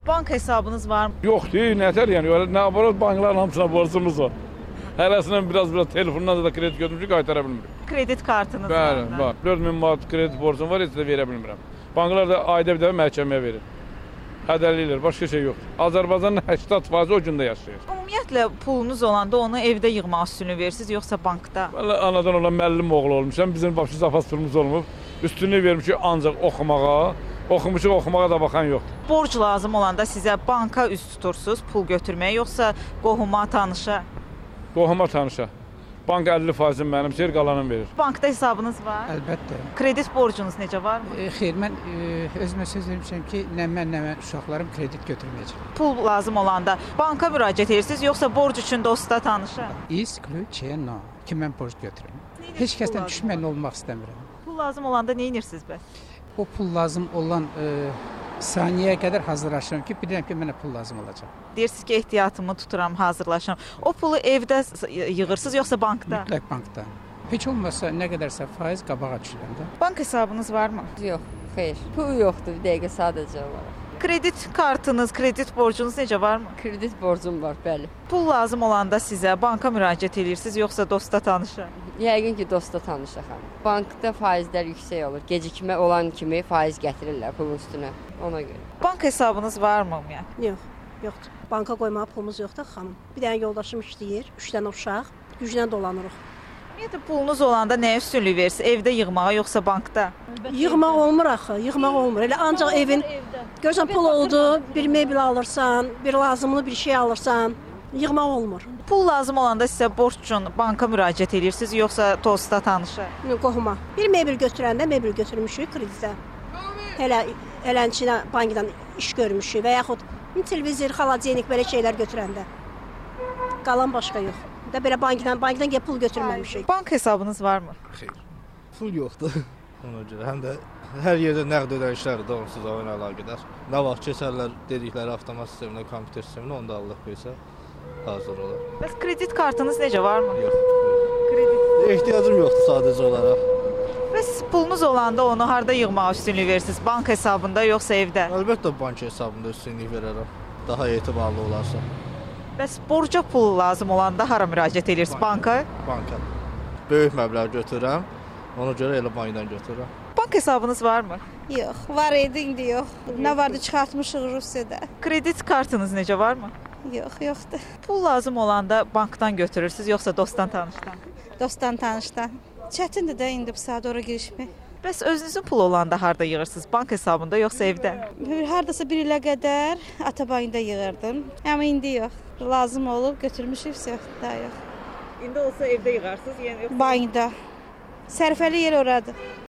Bank hesabınız var mı? Yoxdur, nətər yəni, nə aparır, bankların hamısına borcumuz var. Hərəsindən biraz telefondan da kredi götürmüşük, qaytara bilmirik. Kredi kartınız var Bəli, mı? var. 4000 manat kredi borcum var, heç də verə bilmirəm. Banklar da ayda bir dəfə məhkəməyə verir. Hədəliyirlər, başqa şey yoxdur. Azərbaycanın 80% o gündə yaşayır. Ümumiyyətlə pulunuz olanda onu evdə yığmaq üstünlük verirsiniz, yoxsa bankda? Valla anadan olan müəllim oğlu olmuşam, bizim başımız zapas pulumuz olmub. Üstünlük vermişik ancaq oxumağa, oxumuşuq, oxumağa da baxan yoxdur. Borc lazım olanda sizə banka üz tutursunuz pul götürməyə, yoxsa qohuma, tanışa? Qohuma tanışa. Bank 50% mənimsir, qalanını verir. Bankda hesabınız var? Əlbəttə. Kredit borcunuz necə, var mı? Xeyr, mən özümə söz vermişəm ki, nə mən uşaqlarım kredit götürməyəcək. Pul lazım olanda banka müraciət edirsiniz, yoxsa borc üçün dosta, tanışa? İsключено ki, mən borc götürürəm. Heç kəsdən düşmən olmaq istəmirəm. Pul lazım olanda nə edirsiniz bəs? O pul lazım olan saniyəyə qədər hazırlaşıram ki, bilirəm ki, mənə pul lazım olacaq. Deyirsiniz ki, ehtiyatımı tuturam, hazırlaşıram. O pulu evdə yığırsınız, yoxsa bankda? Mütləq bankda. Heç olmasa nə qədərsə faiz qabağa düşürəm də. Bank hesabınız var mı? Yox, xeyr. Pul yoxdur, bir dəqiqə sadəcə olaraq. Kredit kartınız, kredit borcunuz necə, var mı? Kredit borcum var, bəli. Pul lazım olanda sizə banka müraciət edirsiniz, yoxsa dosta, tanışa? Yəqin ki, dosta tanışam. Bankda faizlər yüksək olur. Gecikmə olan kimi faiz gətirirlər pulun üstünə, ona görə. Bank hesabınız var mı ümumiyyətlə? Yox, yoxdur. Banka qoymağa pulumuz yoxdur xanım. Bir dənə yoldaşım işləyir, 3 dənə uşaq, güclə dolanırıq. Ümumiyyətlə pulunuz olanda nəyə üstünlük verirsiniz? Evdə yığmağa, yoxsa bankda? Yığmaq olmur axı, yığmaq olmur. Elə ancaq evin görsən pul oldu, bir mebel alırsan, bir lazımlı bir şey alırsan, yığmaq olmur. Pul lazım olanda sizə borc üçün banka müraciət edirsiniz, yoxsa dosta, tanışa? Qohuma. Bir mebel götürəndə mebel götürmüşük kreditə. Eləncə bankdan iş görmüşük və yaxud televizor, xaladenik belə şeylər götürəndə. Qalan başqa yox. Da belə bankdan gəlib pul götürməmişik. Bank hesabınız var mı? Xeyr. Pul yoxdur. Ona görə həm də hər yerdə nəqd ödənişlər də onsuz da oyuna əlaqədar. Nə vaxt keçərlər dedikləri avtomat sisteminə, kompüter sisteminə, onda Allah qoysa hazır olar. Bəs kredit kartınız necə, var mı? Yox. Kredit. Ehtiyacım yoxdur sadəcə olaraq. Bəs pulunuz olanda onu harda yığmağa üstünlük verirsiniz? Bank hesabında, yoxsa evdə? Əlbəttə bank hesabında üstünlük verərəm. Daha etibarlı olarsa. Bəs borca pul lazım olanda hara müraciət edirsiniz? Banka? Banka. Böyük məbləğ götürürəm. Ona görə elə bankdan götürürəm. Bank hesabınız var mı? Yox, var idi, indi yox. Nə vardı çıxartmışıq Rusiyada. Kredit kartınız necə, var mı? Yox, yoxdur. Pul lazım olanda bankdan götürürsünüz, yoxsa dostdan, tanışdan? Dostdan, tanışdan. Çətindir də indi bu saat ora girişmək. Bəs özünüzün pul olanda harda yığırsınız? Bank hesabında, yoxsa evdə? Hardasa bir ilə qədər Atabayında yığırdım. Amma indi yox. Lazım olub götürmüşüksə, daha yox. İndi olsa evdə yığarsınız, yəni yoxsa Bankda. Sərfəli yer oradır.